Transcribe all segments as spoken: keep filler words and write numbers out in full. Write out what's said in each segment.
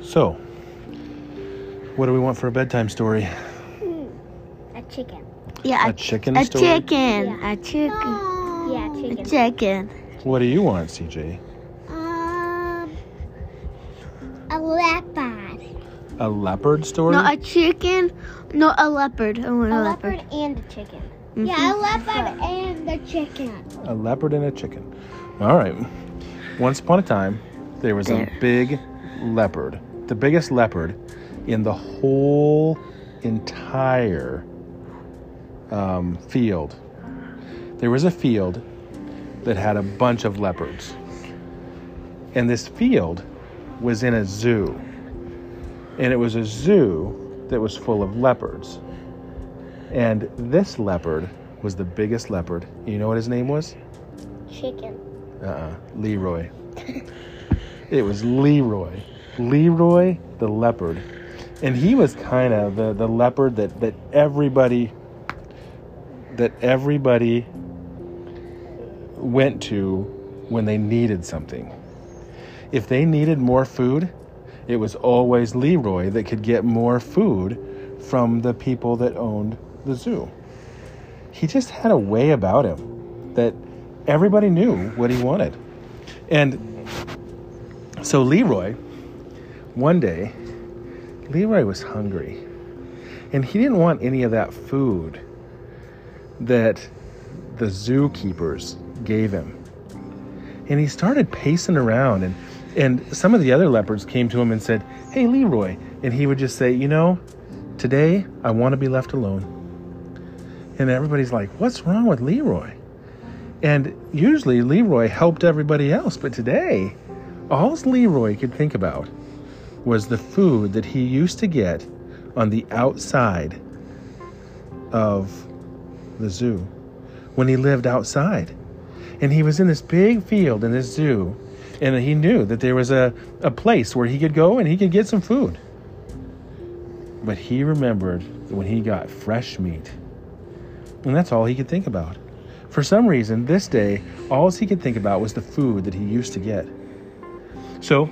So, what do we want for a bedtime story? A chicken. Yeah, a, a chicken a story? chicken. Yeah. A chicken. Oh. Yeah, chicken. A chicken. What do you want, C J? Um, a leopard. A leopard story? No, a chicken. No, a leopard. I want A a, leopard, leopard. and a chicken. Mm-hmm. Yeah, a leopard and a chicken. A leopard and a chicken. All right. Once upon a time, there was There. a big leopard. The biggest leopard in the whole entire um, field. There was a field that had a bunch of leopards. And this field was in a zoo. And it was a zoo that was full of leopards. And this leopard was the biggest leopard. You know what his name was? Chicken. Uh-uh. Leroy. It was Leroy. Leroy the leopard. And he was kind of the, the leopard that, that everybody that everybody went to when they needed something. If they needed more food, it was always Leroy that could get more food from the people that owned the zoo. He just had a way about him that everybody knew what he wanted. And so Leroy, one day, Leroy was hungry. And he didn't want any of that food that the zookeepers gave him. And he started pacing around, and, and some of the other leopards came to him and said, "Hey, Leroy." And he would just say, "You know, today I want to be left alone." And everybody's like, "What's wrong with Leroy?" And usually Leroy helped everybody else, but today, all Leroy could think about was the food that he used to get on the outside of the zoo when he lived outside. And he was in this big field in this zoo, and he knew that there was a, a place where he could go and he could get some food. But he remembered when he got fresh meat. And that's all he could think about. For some reason, this day, all he could think about was the food that he used to get. So,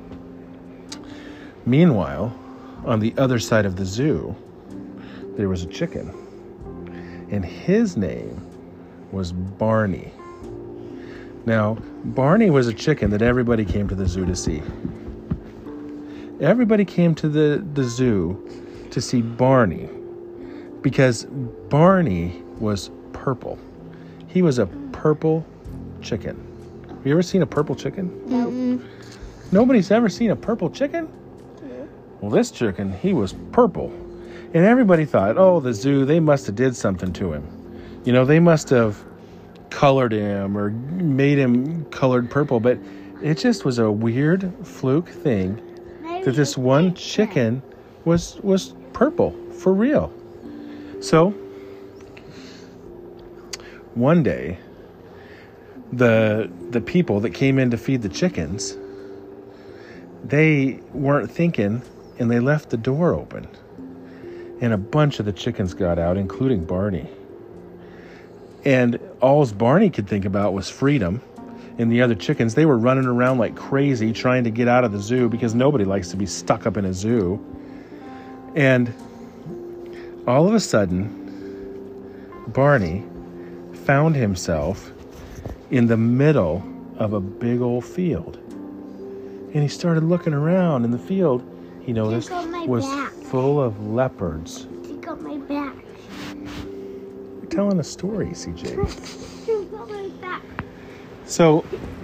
meanwhile, on the other side of the zoo, there was a chicken. And his name was Barney. Now, Barney was a chicken that everybody came to the zoo to see. Everybody came to the, the zoo to see Barney because Barney was purple. He was a purple chicken. Have you ever seen a purple chicken? Mm-mm. Nobody's ever seen a purple chicken? Well, this chicken, he was purple. And everybody thought, oh, the zoo, they must have did something to him. You know, they must have colored him or made him colored purple. But it just was a weird fluke thing that this one chicken was was purple for real. So one day, the the people that came in to feed the chickens, they weren't thinking, and they left the door open. And a bunch of the chickens got out, including Barney. And all Barney could think about was freedom. And the other chickens, they were running around like crazy trying to get out of the zoo because nobody likes to be stuck up in a zoo. And all of a sudden, Barney found himself in the middle of a big old field. And he started looking around, and the field, he noticed, was back. full of leopards. Take out my back. You're telling a story, C J. Take out my back. So,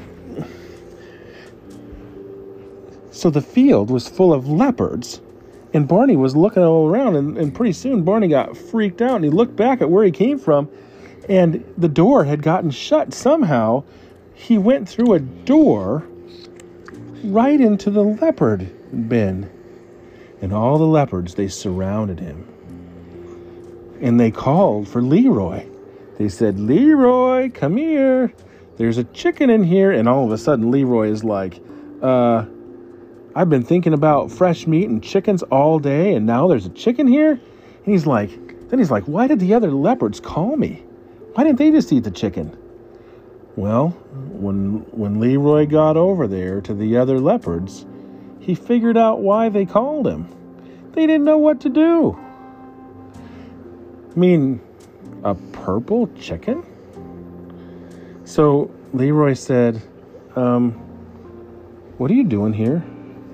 so the field was full of leopards, and Barney was looking all around, and, and pretty soon Barney got freaked out, and he looked back at where he came from, and the door had gotten shut. Somehow, he went through a door right into the leopard bin. And all the leopards, they surrounded him. And they called for Leroy. They said, "Leroy, come here. There's a chicken in here." And all of a sudden, Leroy is like, uh, I've been thinking about fresh meat and chickens all day, and now there's a chicken here? And he's like, then he's like, why did the other leopards call me? Why didn't they just eat the chicken? Well, when when Leroy got over there to the other leopards, he figured out why they called him. They didn't know what to do. I mean, a purple chicken? So Leroy said, um, what are you doing here?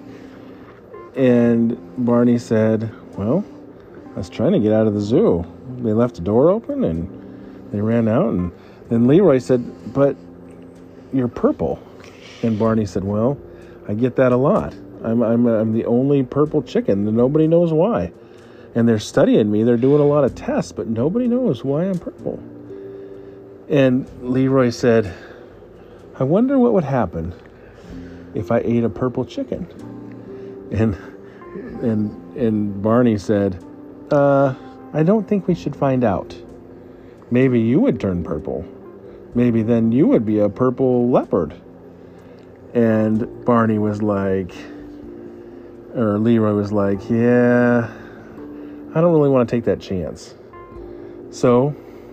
And Barney said, well, I was trying to get out of the zoo. They left the door open and they ran out. And then Leroy said, but you're purple. And Barney said, well, I get that a lot. I'm I'm I'm the only purple chicken, and nobody knows why. And they're studying me. They're doing a lot of tests, but nobody knows why I'm purple. And Leroy said, I wonder what would happen if I ate a purple chicken. And and and Barney said, uh, I don't think we should find out. Maybe you would turn purple. Maybe then you would be a purple leopard. And Barney was like, or Leroy was like, yeah, I don't really want to take that chance. So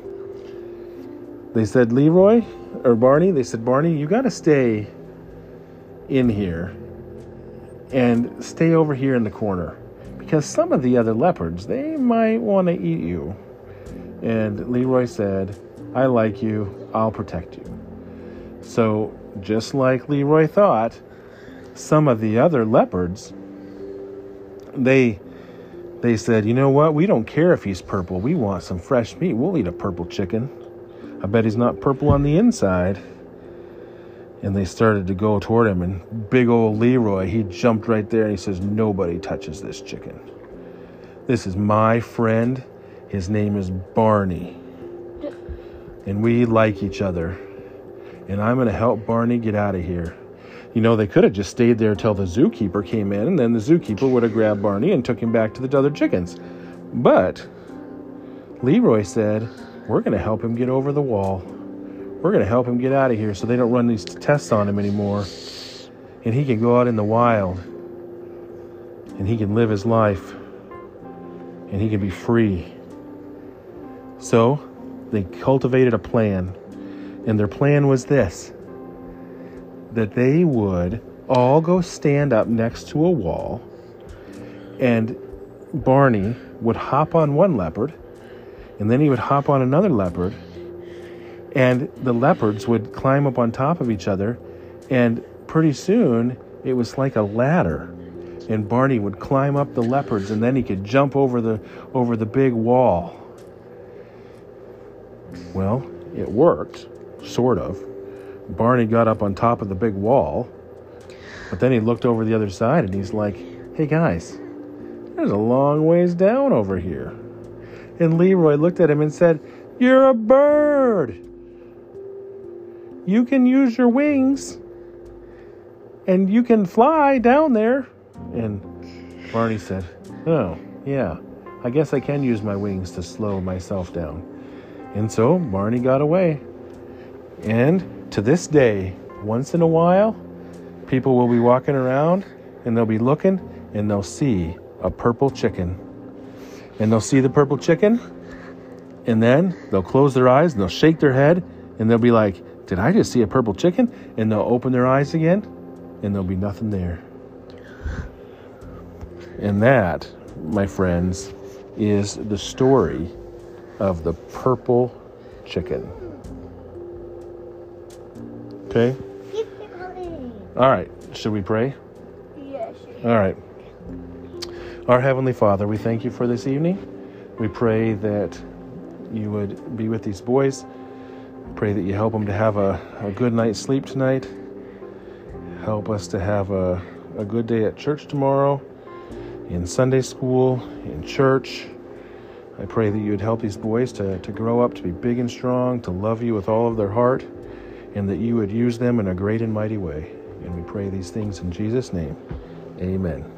they said, Leroy, or Barney, they said, Barney, you got to stay in here and stay over here in the corner because some of the other leopards, they might want to eat you. And Leroy said, I like you. I'll protect you. So just like Leroy thought, some of the other leopards, they they said, you know what? We don't care if he's purple. We want some fresh meat. We'll eat a purple chicken. I bet he's not purple on the inside. And they started to go toward him. And big old Leroy, he jumped right there and he says, nobody touches this chicken. This is my friend. His name is Barney. And we like each other. And I'm going to help Barney get out of here. You know, they could have just stayed there till the zookeeper came in, and then the zookeeper would have grabbed Barney and took him back to the other chickens. But Leroy said, we're going to help him get over the wall. We're going to help him get out of here so they don't run these tests on him anymore. And he can go out in the wild. And he can live his life. And he can be free. So they cultivated a plan. And their plan was this. That they would all go stand up next to a wall. And Barney would hop on one leopard. And then he would hop on another leopard. And the leopards would climb up on top of each other. And pretty soon, it was like a ladder. And Barney would climb up the leopards, and then he could jump over the over the big wall. Well, it worked, sort of. Barney got up on top of the big wall. But then he looked over the other side, and he's like, hey, guys, there's a long ways down over here. And Leroy looked at him and said, you're a bird. You can use your wings. And you can fly down there. And Barney said, oh, yeah, I guess I can use my wings to slow myself down. And so Barney got away. And to this day, once in a while, people will be walking around and they'll be looking and they'll see a purple chicken. And they'll see the purple chicken, and then they'll close their eyes and they'll shake their head and they'll be like, did I just see a purple chicken? And they'll open their eyes again and there'll be nothing there. And that, my friends, is the story of the purple chicken. Okay? All right. Should we pray? Yes. All right. Our Heavenly Father, we thank you for this evening. We pray that you would be with these boys. Pray that you help them to have a, a good night's sleep tonight. Help us to have a, a good day at church tomorrow, in Sunday school, in church. I pray that you would help these boys to, to grow up to be big and strong, to love you with all of their heart, and that you would use them in a great and mighty way. And we pray these things in Jesus' name. Amen.